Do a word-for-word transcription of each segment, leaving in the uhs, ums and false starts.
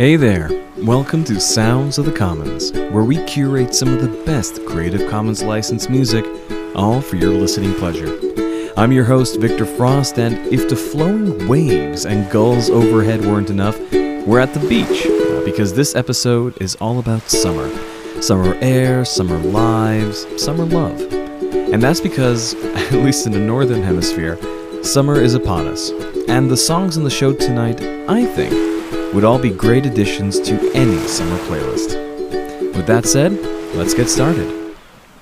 Hey there, welcome to Sounds of the Commons, where we curate some of the best Creative Commons licensed music, all for your listening pleasure. I'm your host, Victor Frost, and if the flowing waves and gulls overhead weren't enough, we're at the beach, uh, because this episode is all about summer. Summer air, summer lives, summer love. And that's because, at least in the Northern Hemisphere, summer is upon us, and the songs on the show tonight, I think, would all be great additions to any summer playlist. With that said, let's get started.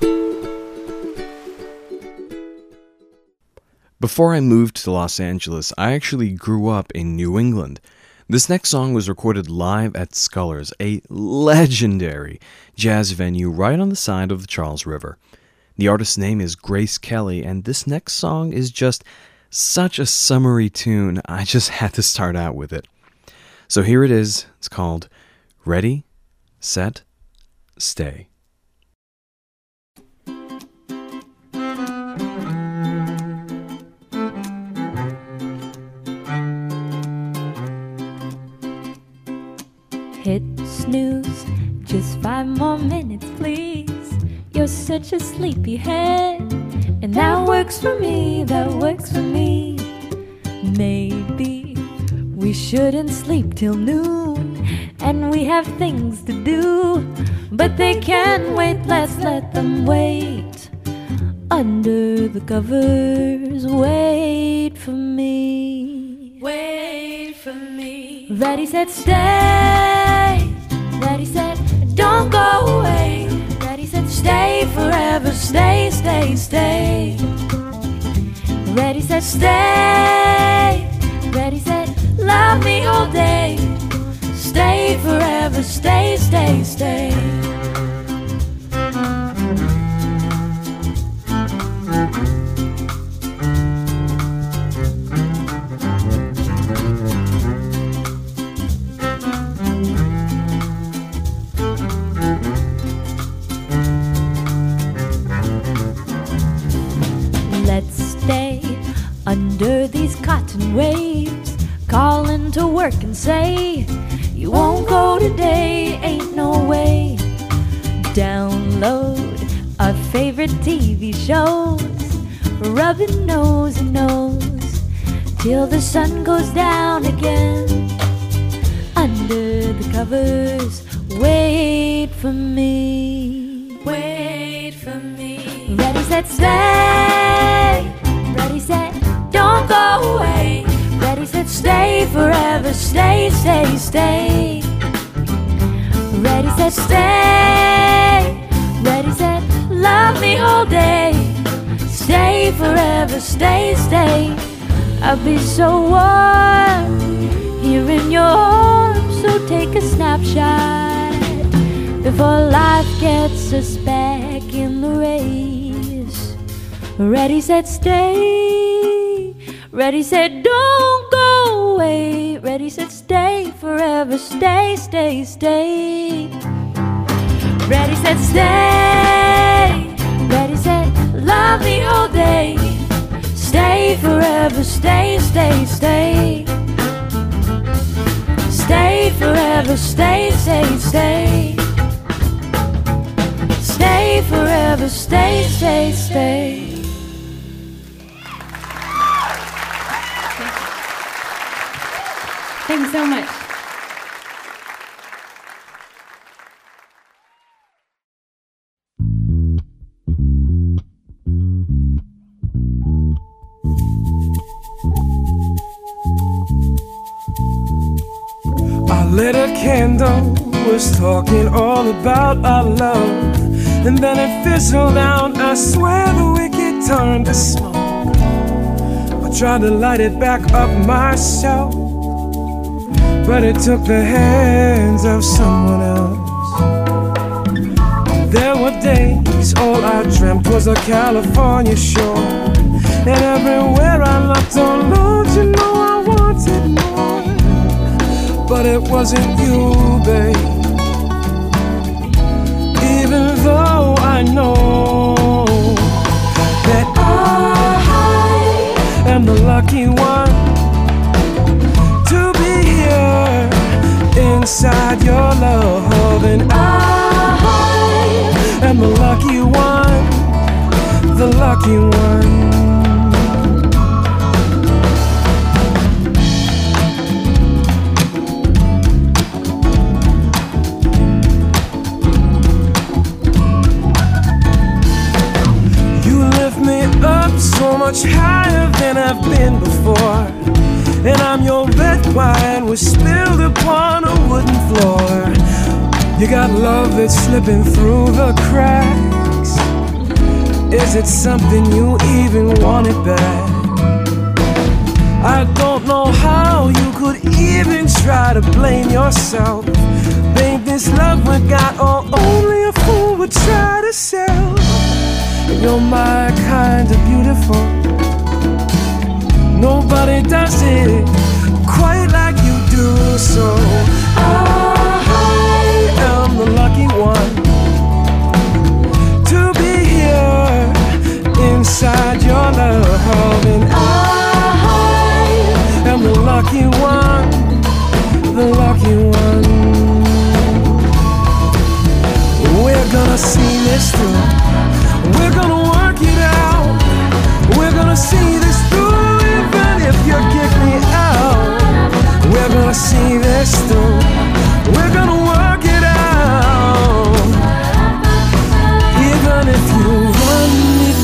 Before I moved to Los Angeles, I actually grew up in New England. This next song was recorded live at Scullers, a legendary jazz venue right on the side of the Charles River. The artist's name is Grace Kelly, and this next song is just such a summery tune, I just had to start out with it. So here it is. It's called Ready, Set, Stay. Hit snooze, just five more minutes, please. You're such a sleepyhead, and that works for me, that works for me. Maybe we shouldn't sleep till noon, and we have things to do, but they can't wait, let's let them wait. Under the covers, wait for me. Wait for me. Ready, set, stay. Ready, set, don't go away. Ready, set, stay forever, stay, stay, stay. Ready, set, stay. Ready, set, love me all day. Stay forever, stay, stay, stay. Let's stay under these cotton waves, calling to work and say, you won't go today, ain't no way. Download our favorite T V shows, rubbing nose and nose, till the sun goes down again. Under the covers, wait for me. Wait for me. Ready, set, stay. Ready, set, don't go away. Ready, set, stay forever, stay, stay, stay. Ready, set, stay. Ready, set, love me all day. Stay forever, stay, stay. I'll be so warm here in your arms, so take a snapshot before life gets us back in the race. Ready, set, stay. Ready, set, don't go away. Ready, set, stay forever, stay, stay, stay. Ready, set, stay. Ready, set, love me all day. Stay forever, stay, stay, stay. Stay forever, stay, stay, stay. Stay forever, stay, stay, stay. Thanks so much. I lit a candle, was talking all about our love, and then it fizzled out. I swear the wicked turned to smoke. I tried to light it back up myself, but it took the hands of someone else. There were days all I dreamt was a California shore, and everywhere I looked, oh Lord, you know I wanted more. But it wasn't you, babe. Even though I know that I am the lucky one to be here inside lucky one. So much higher than I've been before, and I'm your red wine was spilled upon a wooden floor. You got love that's slipping through the cracks. Is it something you even wanted back? I don't know how you could even try to blame yourself. Babe, this love we got, or only a fool would try to sell. You're my kind of beautiful. Nobody does it quite like you do. So I am the lucky one to be here inside your love. And I am the lucky one, the lucky one. We're gonna see this through. We're gonna work it out. We're gonna see this through, even if you kick me out. We're gonna see this through. We're gonna work it out, even if you run me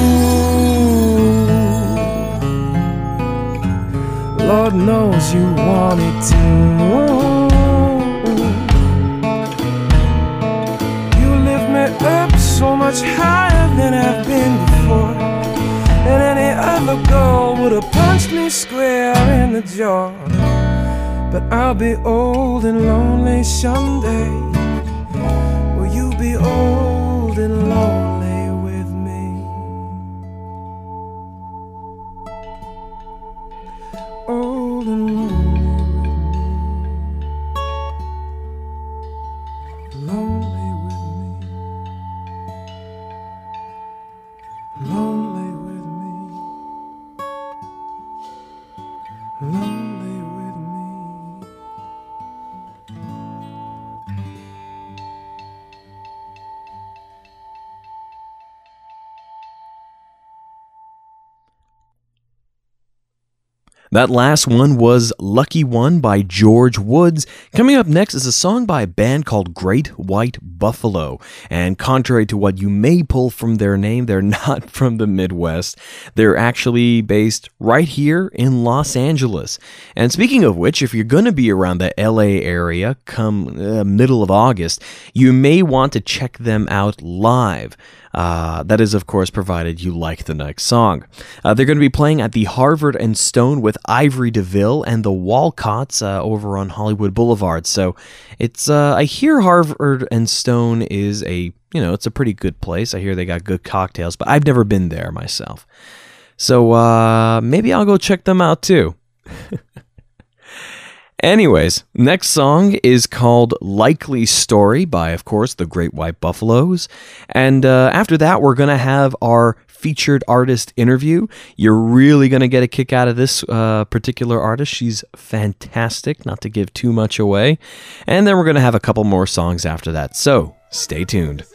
through. Lord knows you want it to. Up so much higher than I've been before, and any other girl would have punched me square in the jaw. But I'll be old and lonely someday. Will you be old and lonely with me? Old and lonely with me. Lonely. Lonely with me, lonely with me. That last one was Lucky One by George Woods. Coming up next is a song by a band called Great White Buffalo. And contrary to what you may pull from their name, they're not from the Midwest. They're actually based right here in Los Angeles. And speaking of which, if you're going to be around the L A area come uh, middle of August, you may want to check them out live. Uh, that is, of course, provided you like the next song. Uh, they're going to be playing at the Harvard and Stone with Ivory DeVille and the Walcotts uh, over on Hollywood Boulevard. So it's uh, I hear Harvard and Stone is a, you know, it's a pretty good place. I hear they got good cocktails, but I've never been there myself. So uh, maybe I'll go check them out too. Anyways, next song is called Likely Story by, of course, the Great White Buffaloes. And uh, after that, we're going to have our featured artist interview. You're really going to get a kick out of this uh, particular artist. She's fantastic, not to give too much away. And then we're going to have a couple more songs after that. So stay tuned.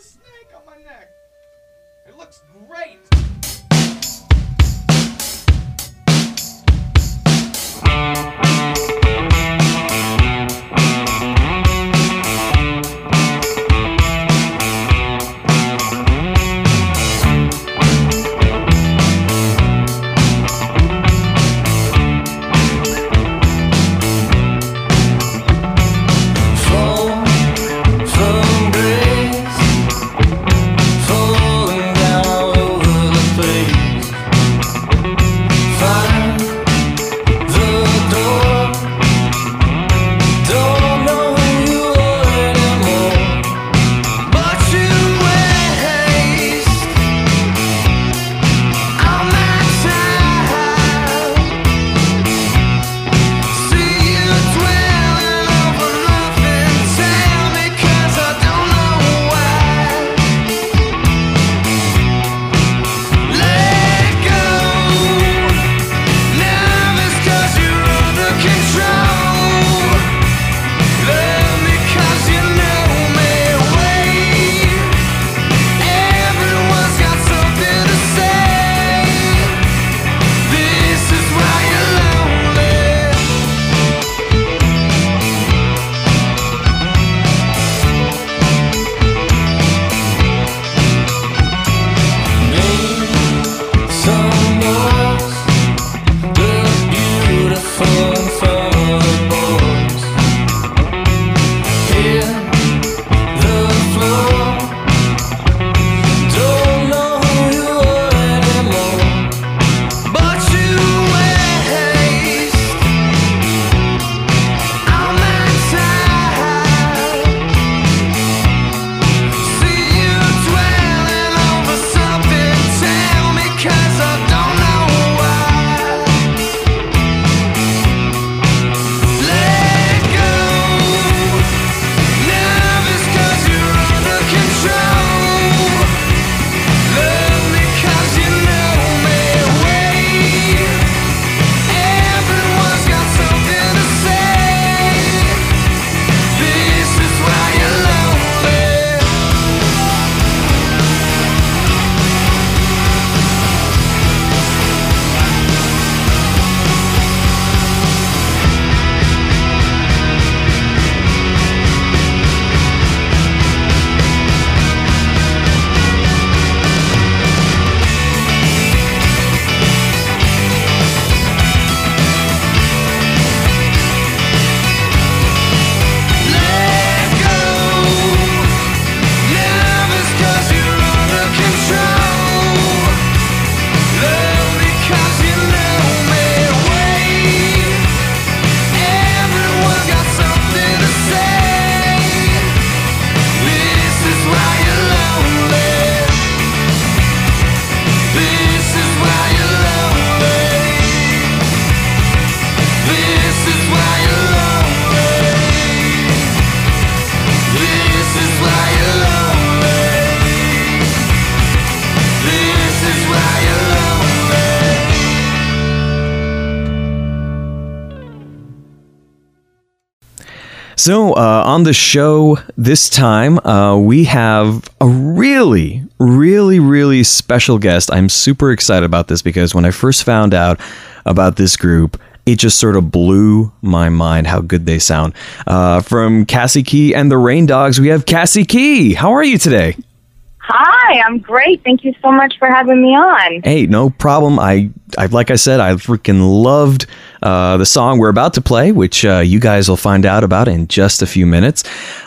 Some grace So uh, on the show this time, uh, we have a really, really, really special guest. I'm super excited about this because when I first found out about this group, it just sort of blew my mind how good they sound. Uh, from Cassie Key and the Rain Dogs, we have Cassie Key. How are you today? Hi, I'm great. Thank you so much for having me on. Hey, no problem. I, I like I said, I freaking loved uh, the song we're about to play, which uh, you guys will find out about in just a few minutes.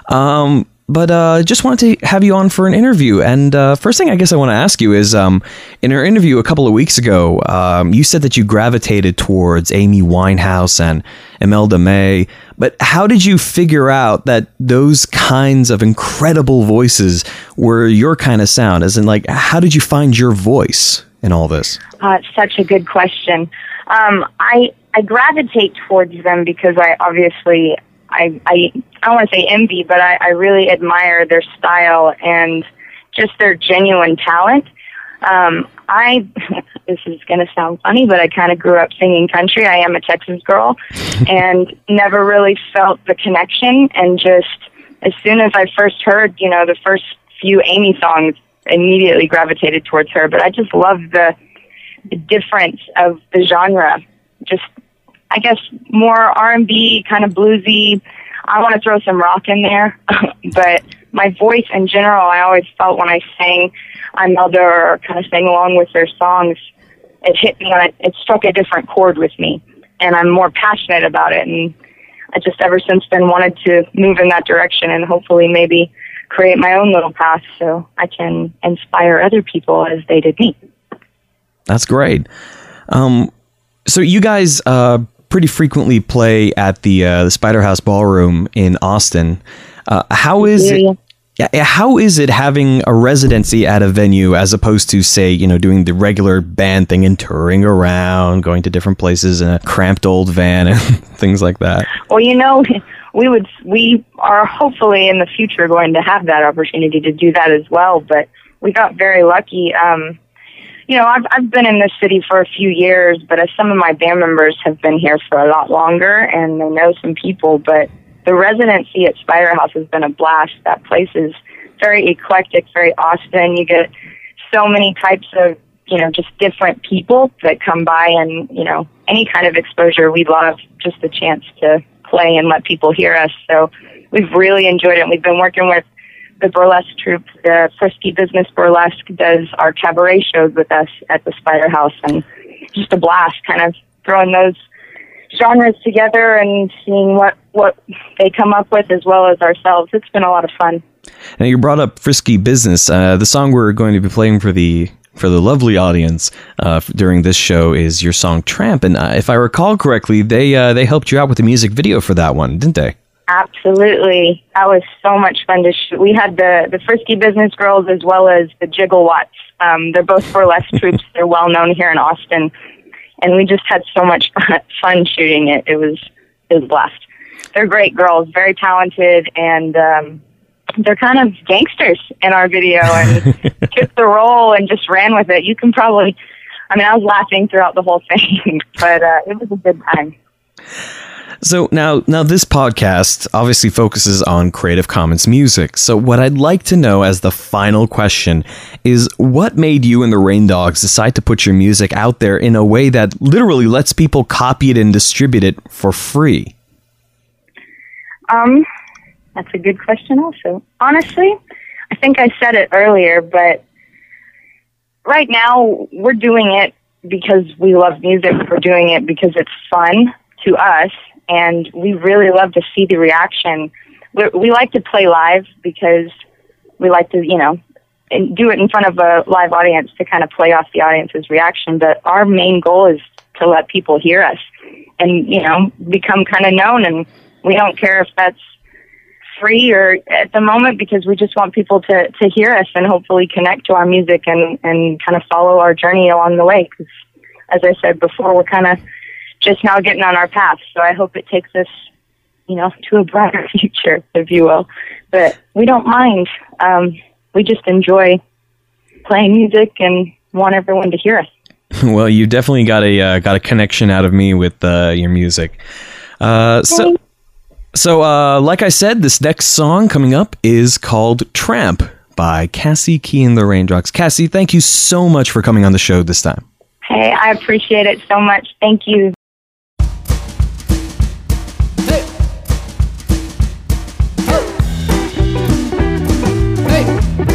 Um, but uh, just wanted to have you on for an interview. And uh, first thing I guess I want to ask you is, um, in our interview a couple of weeks ago, um, you said that you gravitated towards Amy Winehouse and Imelda May. But how did you figure out that those kinds of incredible voices were your kind of sound? As in, like, how did you find your voice in all this? Uh, it's such a good question. Um, I I gravitate towards them because I obviously, I, I, I don't want to say envy, but I, I really admire their style and just their genuine talent. Um, I, this is going to sound funny, but I kind of grew up singing country. I am a Texas girl and never really felt the connection. And just as soon as I first heard, you know, the first few Amy songs, immediately gravitated towards her. But I just love the, the difference of the genre. Just, I guess, more R and B, kind of bluesy. I want to throw some rock in there, but my voice in general, I always felt when I sang Imelda or kind of sang along with their songs, it hit me and it, it struck a different chord with me, and I'm more passionate about it. And I just ever since then wanted to move in that direction and hopefully maybe create my own little path so I can inspire other people as they did me. That's great. Um, so you guys uh, pretty frequently play at the uh, the Spider House Ballroom in Austin. Uh, how is yeah, it? Yeah, how is it having a residency at a venue as opposed to, say, you know, doing the regular band thing and touring around, going to different places in a cramped old van and things like that? Well, you know, we would we are hopefully in the future going to have that opportunity to do that as well. But we got very lucky. Um, you know, I've I've been in this city for a few years, but as some of my band members have been here for a lot longer, and they know some people, but the residency at Spider House has been a blast. That place is very eclectic, very Austin. You get so many types of, you know, just different people that come by, and, you know, any kind of exposure. We love just the chance to play and let people hear us. So we've really enjoyed it. And we've been working with the burlesque troupe. The Frisky Business Burlesque does our cabaret shows with us at the Spider House, and just a blast kind of throwing those genres together and seeing what, what they come up with as well as ourselves. It's been a lot of fun. Now, you brought up Frisky Business. Uh, the song we're going to be playing for the for the lovely audience uh, during this show is your song Tramp. And uh, if I recall correctly, they uh, they helped you out with the music video for that one, didn't they? Absolutely. That was so much fun to shoot. We had the, the Frisky Business Girls as well as the Jigglewatts. Um, they're both burlesque troupes. They're well known here in Austin. And we just had so much fun shooting it. It was it was a blast. They're great girls, very talented, and um, they're kind of gangsters in our video and took the role and just ran with it. You can probably, I mean, I was laughing throughout the whole thing, but uh, it was a good time. So now, now this podcast obviously focuses on Creative Commons music. So what I'd like to know as the final question is, what made you and the Rain Dogs decide to put your music out there in a way that literally lets people copy it and distribute it for free? Um, that's a good question also. Honestly, I think I said it earlier, but right now we're doing it because we love music. We're doing it because it's fun to us. And we really love to see the reaction. We're, we like to play live because we like to, you know, and do it in front of a live audience to kind of play off the audience's reaction. But our main goal is to let people hear us and, you know, become kind of known. And we don't care if that's free or at the moment, because we just want people to, to hear us and hopefully connect to our music and, and kind of follow our journey along the way. Because, as I said before, we're kind of just now getting on our path. So I hope it takes us, you know, to a brighter future, if you will. But we don't mind. Um, we just enjoy playing music and want everyone to hear us. Well, you definitely got a uh, got a connection out of me with uh, your music. Uh, so, So, uh, like I said, this next song coming up is called Tramp by Cassie Key and the Raindrops. Cassie, thank you so much for coming on the show this time. Hey, I appreciate it so much. Thank you. Hey. Hey.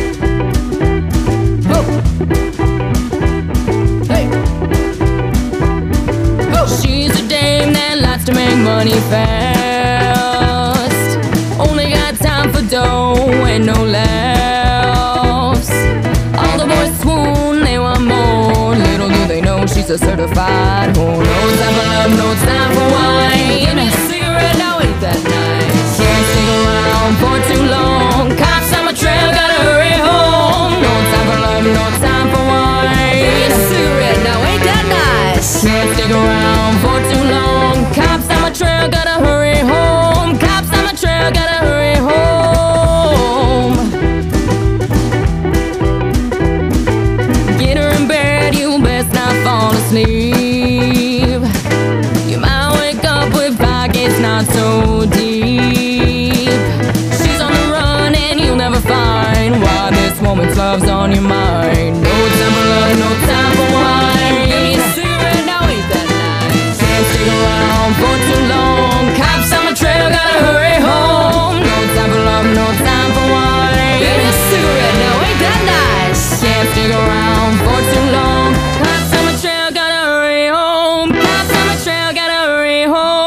Oh. Hey. Oh. She's a dame that likes to make money fast. Only got time for dough and no laughs. All the boys swoon, they want more. Little do they know she's a certified whore. No time for love, no time for wine. Give me a cigarette, now ain't that nice. Can't stick around for too long. Cops on my trail, gotta hurry home. No time for love, no time for wine. Give me a cigarette, now ain't that nice. Can't stick around for too long. Cops on my trail, gotta hurry home. Cops on my trail, gotta hurry home. Get her in bed, you best not fall asleep. You might wake up with pockets not so deep. She's on the run and you'll never find why this woman's love's on your mind. No time for love, no time for wine. Give me a cigarette, now ain't that nice. Can't stick around for too long. Cops on my trail, gotta hurry home. No time for love, no time for wine. Give me a cigarette, now ain't that nice. Can't stick around for too long. Cops on my trail, gotta hurry home. Cops on my trail, gotta hurry home.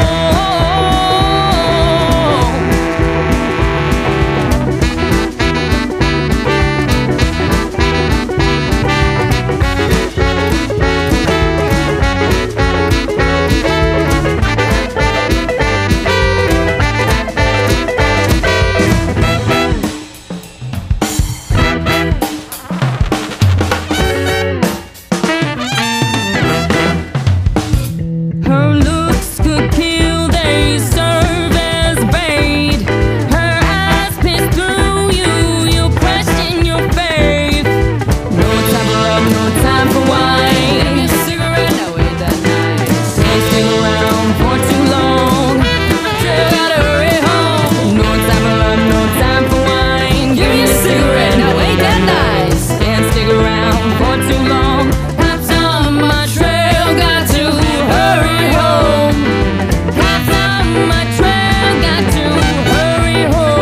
Her looks could kill, they serve as bait. Her eyes pierce through you, you question your faith. No time for love, no time for wine. Give me a cigarette, now ain't that nice. Can't stick around for too long. Trail, gotta hurry home. No time for love, no time for wine. Give me a cigarette, now ain't that nice. Can't stick around for too long. Cops on my trail, got to hurry home. Cops on my trail, got to hurry home.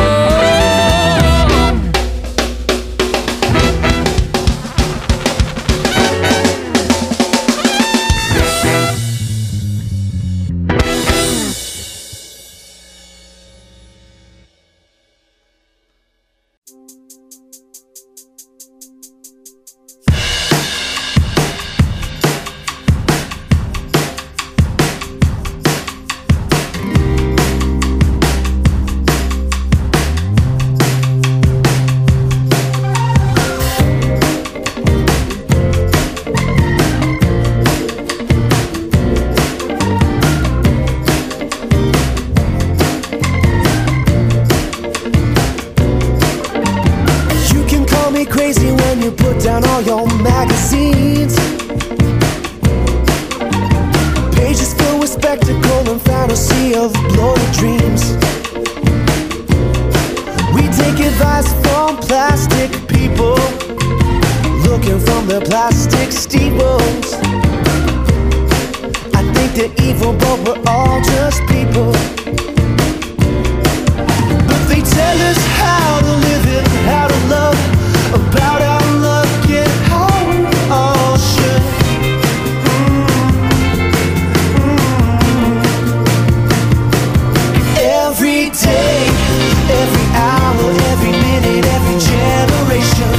You can call me crazy when you put down all your magazines. Pages filled with spectacle and fantasy of bloated dreams. We take advice from plastic people, looking from their plastic steeples. I think they're evil, but we're all just people. But they tell us how to live it, how to love, about our luck and how we all should. Every day, every hour, every minute, every generation,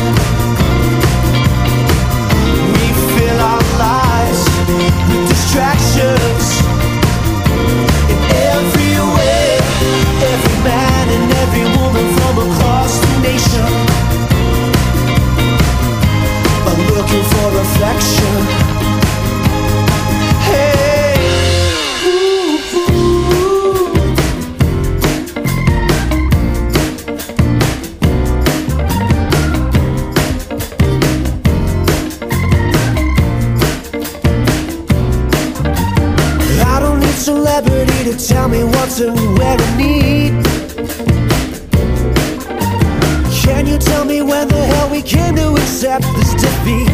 we fill our lives with distractions. In every way, every man and every woman from across the nation me what's and where I need? Can you tell me when the hell we came to accept this defeat?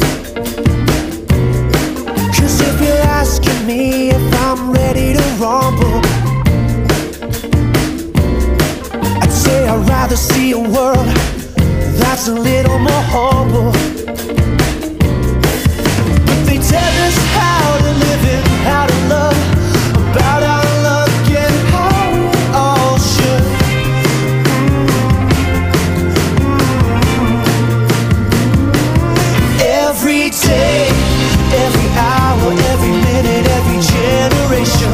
Cause if you're asking me if I'm ready to rumble, I'd say I'd rather see a world that's a little more humble. But they tell us how to live and how to love, about our luck and how we all should. Every day, every hour, every minute, every generation,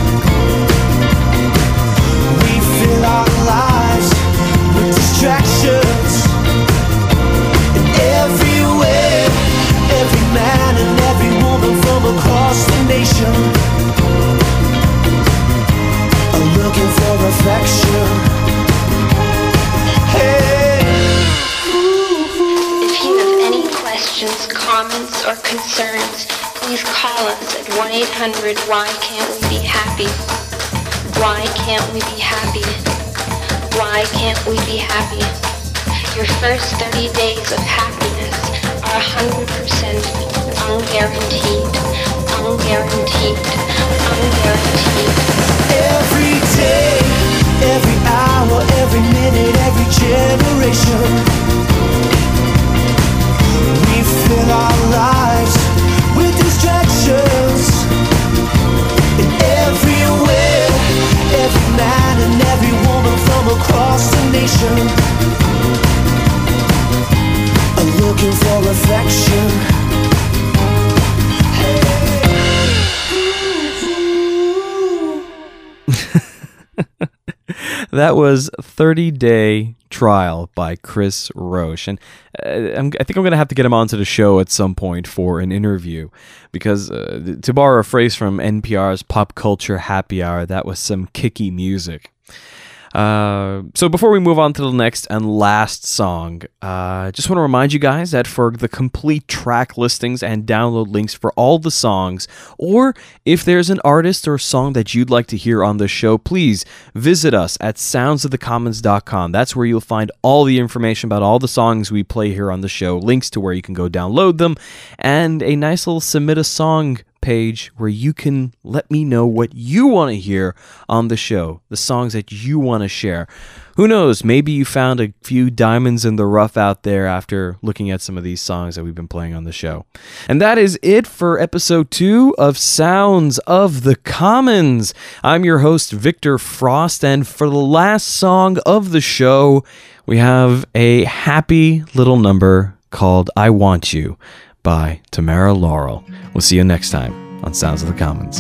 we fill our lives with distractions. And everywhere, every man and every woman from across the nation are looking for affection. Hey. If you have any questions, comments, or concerns, please call us at one eight hundred why can't we be happy? Why can't we be happy? Why can't we be happy? Your first thirty days of happiness are one hundred percent unguaranteed. Unguaranteed. Unguaranteed. Every day, every hour, every minute, every generation, we fill our lives with distractions. And everywhere, every man and every woman from across the nation are looking for affection. That was thirty day Trial by Chris Roche. And uh, I'm, I think I'm going to have to get him onto the show at some point for an interview, because uh, to borrow a phrase from N P R's Pop Culture Happy Hour, that was some kicky music. Uh, so before we move on to the next and last song, I uh, just want to remind you guys that for the complete track listings and download links for all the songs, or if there's an artist or song that you'd like to hear on the show, please visit us at sounds of the commons dot com. That's where you'll find all the information about all the songs we play here on the show, links to where you can go download them, and a nice little submit a song page where you can let me know what you want to hear on the show, the songs that you want to share. Who knows, maybe you found a few diamonds in the rough out there after looking at some of these songs that we've been playing on the show. And that is it for episode two of Sounds of the Commons. I'm your host, Victor Frost, and for the last song of the show, we have a happy little number called I Want You by Tamara Laurel. We'll see you next time on Sounds of the Commons.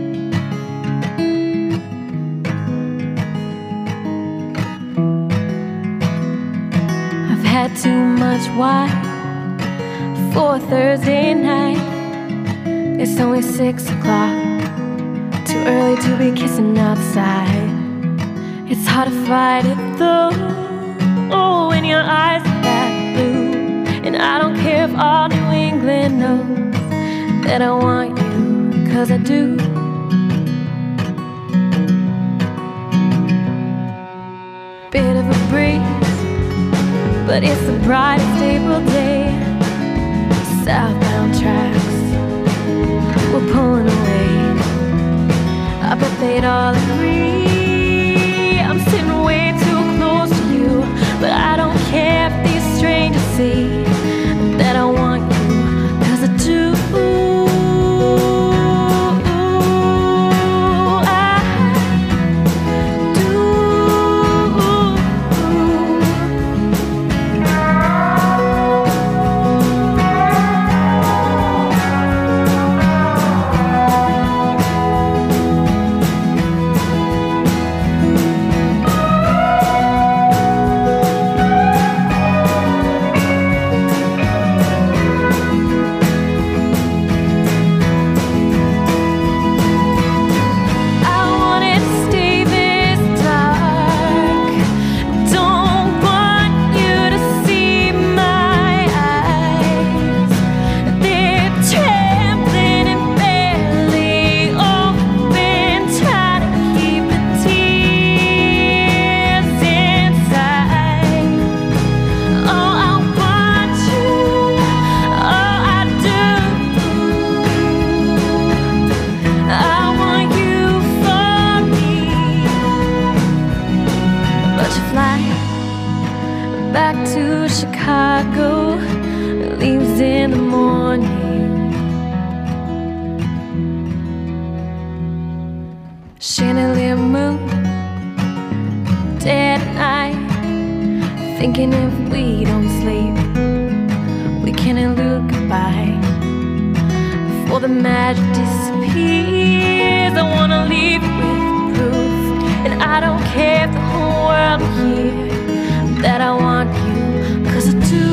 I've had too much wine for Thursday night. It's only six o'clock, too early to be kissing outside. It's hard to fight it though, oh, when your eyes are that blue. And I don't care if all New England knows that I want you, 'cause I do. Bit of a breeze, but it's the brightest April day. Southbound tracks were pulling away. I bet they'd all agree I'm sitting way too close to you, but I don't care if these strangers see that I want you, 'cause I do. leaves in the morning. Chandelier moon, dead at night, thinking if we don't sleep, we can elude goodbye. Before the magic disappears, I wanna leave you with proof, and I don't care if the whole world will hear that I want you, 'cause I do.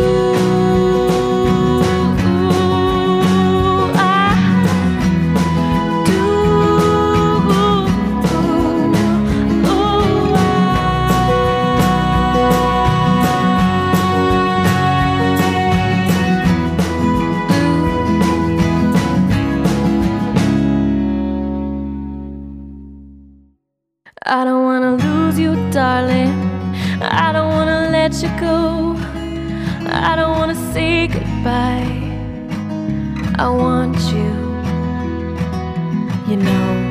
I don't wanna lose you, darling. I don't wanna let you go. I don't wanna say goodbye. I want you, you know.